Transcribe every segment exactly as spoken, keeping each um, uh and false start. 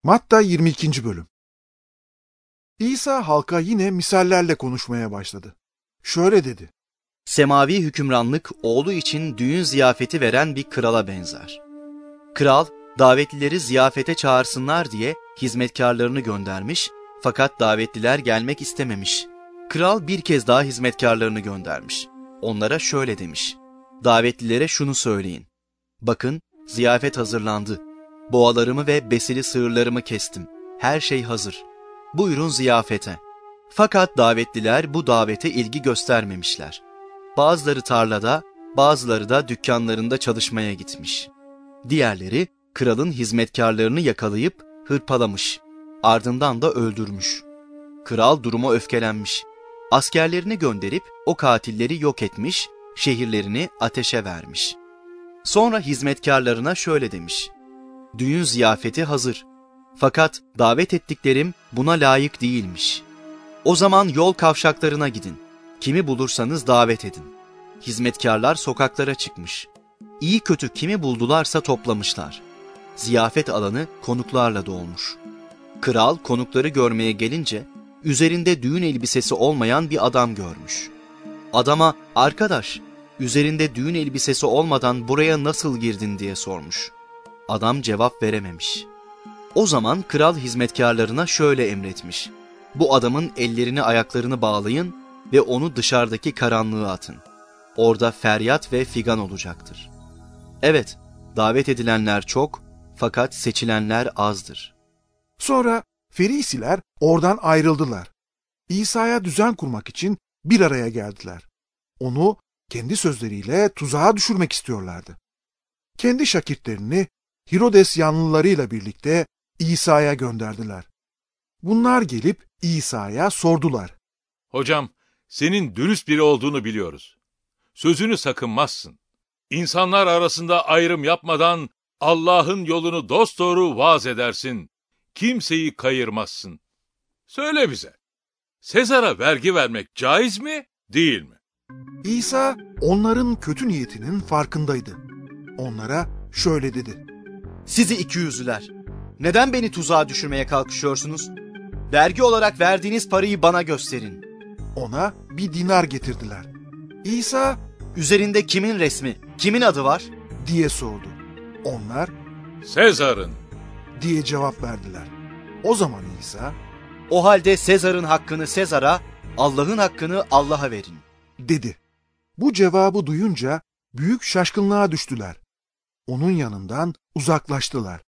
Matta yirmi ikinci bölüm. İsa halka yine misallerle konuşmaya başladı. Şöyle dedi. Semavi hükümranlık oğlu için düğün ziyafeti veren bir krala benzer. Kral, davetlileri ziyafete çağırsınlar diye hizmetkarlarını göndermiş, fakat davetliler gelmek istememiş. Kral bir kez daha hizmetkarlarını göndermiş. Onlara şöyle demiş. Davetlilere şunu söyleyin. Bakın, ziyafet hazırlandı. Boğalarımı ve besili sığırlarımı kestim. Her şey hazır. Buyurun ziyafete. Fakat davetliler bu davete ilgi göstermemişler. Bazıları tarlada, bazıları da dükkanlarında çalışmaya gitmiş. Diğerleri kralın hizmetkarlarını yakalayıp hırpalamış. Ardından da öldürmüş. Kral duruma öfkelenmiş. Askerlerini gönderip o katilleri yok etmiş, şehirlerini ateşe vermiş. Sonra hizmetkarlarına şöyle demiş. Düğün ziyafeti hazır. Fakat davet ettiklerim buna layık değilmiş. O zaman yol kavşaklarına gidin. Kimi bulursanız davet edin. Hizmetkarlar sokaklara çıkmış. İyi kötü kimi buldularsa toplamışlar. Ziyafet alanı konuklarla dolmuş. Kral konukları görmeye gelince üzerinde düğün elbisesi olmayan bir adam görmüş. Adama arkadaş, üzerinde düğün elbisesi olmadan buraya nasıl girdin diye sormuş. Adam cevap verememiş. O zaman kral hizmetkarlarına şöyle emretmiş. Bu adamın ellerini ayaklarını bağlayın ve onu dışarıdaki karanlığa atın. Orada feryat ve figan olacaktır. Evet, davet edilenler çok fakat seçilenler azdır. Sonra Ferisiler oradan ayrıldılar. İsa'ya düzen kurmak için bir araya geldiler. Onu kendi sözleriyle tuzağa düşürmek istiyorlardı. Kendi şakirtlerini Hirodes yanlılarıyla birlikte İsa'ya gönderdiler. Bunlar gelip İsa'ya sordular. Hocam, senin dürüst biri olduğunu biliyoruz. Sözünü sakınmazsın. İnsanlar arasında ayrım yapmadan Allah'ın yolunu dosdoğru vaaz edersin. Kimseyi kayırmazsın. Söyle bize, Sezar'a vergi vermek caiz mi, değil mi? İsa onların kötü niyetinin farkındaydı. Onlara şöyle dedi. Sizi ikiyüzlüler, neden beni tuzağa düşürmeye kalkışıyorsunuz? Vergi olarak verdiğiniz parayı bana gösterin. Ona bir dinar getirdiler. İsa, üzerinde kimin resmi, kimin adı var? diye sordu. Onlar, Sezar'ın diye cevap verdiler. O zaman İsa, o halde Sezar'ın hakkını Sezar'a, Allah'ın hakkını Allah'a verin, dedi. Bu cevabı duyunca büyük şaşkınlığa düştüler. Onun yanından uzaklaştılar.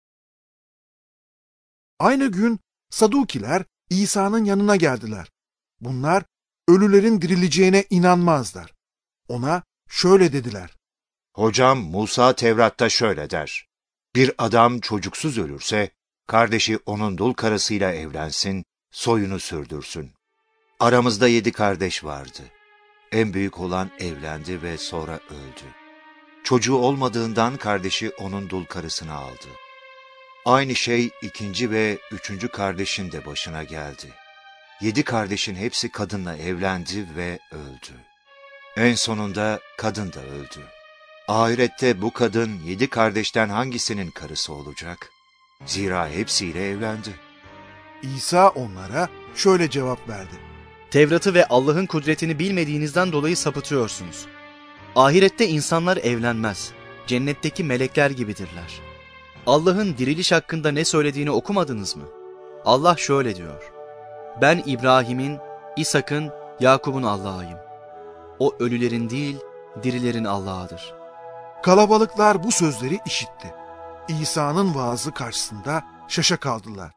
Aynı gün Sadukiler İsa'nın yanına geldiler. Bunlar ölülerin dirileceğine inanmazlar. Ona şöyle dediler. Hocam, Musa Tevrat'ta şöyle der. Bir adam çocuksuz ölürse, kardeşi onun dul karısıyla evlensin, soyunu sürdürsün. Aramızda yedi kardeş vardı. En büyük olan evlendi ve sonra öldü. Çocuğu olmadığından kardeşi onun dul karısını aldı. Aynı şey ikinci ve üçüncü kardeşin de başına geldi. Yedi kardeşin hepsi kadınla evlendi ve öldü. En sonunda kadın da öldü. Ahirette bu kadın yedi kardeşten hangisinin karısı olacak? Zira hepsiyle evlendi. İsa onlara şöyle cevap verdi. Tevrat'ı ve Allah'ın kudretini bilmediğinizden dolayı sapıtıyorsunuz. Ahirette insanlar evlenmez. Cennetteki melekler gibidirler. Allah'ın diriliş hakkında ne söylediğini okumadınız mı? Allah şöyle diyor. Ben İbrahim'in, İshak'ın, Yakup'un Allah'ıyım. O ölülerin değil, dirilerin Allah'ıdır. Kalabalıklar bu sözleri işitti. İsa'nın vaazı karşısında şaşa kaldılar.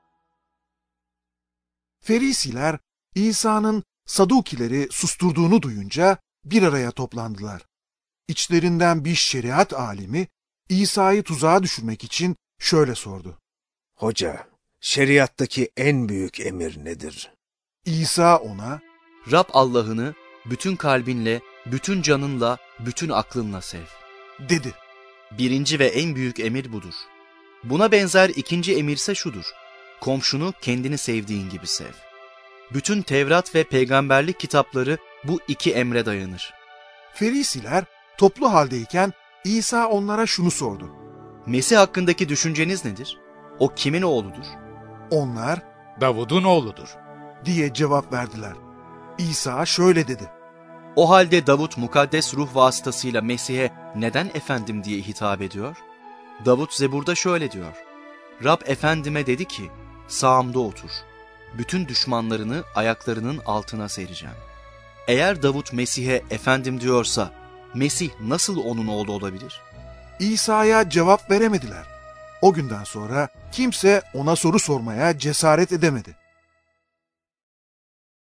Ferisiler İsa'nın Sadukileri susturduğunu duyunca bir araya toplandılar. İçlerinden bir şeriat alimi İsa'yı tuzağa düşürmek için şöyle sordu. Hoca, şeriattaki en büyük emir nedir? İsa ona, Rab Allah'ını bütün kalbinle, bütün canınla, bütün aklınla sev, dedi. Birinci ve en büyük emir budur. Buna benzer ikinci emirse şudur. Komşunu kendini sevdiğin gibi sev. Bütün Tevrat ve peygamberlik kitapları bu iki emre dayanır. Ferisiler toplu haldeyken İsa onlara şunu sordu. Mesih hakkındaki düşünceniz nedir? O kimin oğludur? Onlar Davud'un oğludur. diye cevap verdiler. İsa şöyle dedi. O halde Davut mukaddes ruh vasıtasıyla Mesih'e neden efendim diye hitap ediyor? Davut Zebur'da şöyle diyor. Rab efendime dedi ki, sağımda otur. Bütün düşmanlarını ayaklarının altına sereceğim. Eğer Davut Mesih'e efendim diyorsa, Mesih nasıl onun oğlu olabilir? İsa'ya cevap veremediler. O günden sonra kimse ona soru sormaya cesaret edemedi.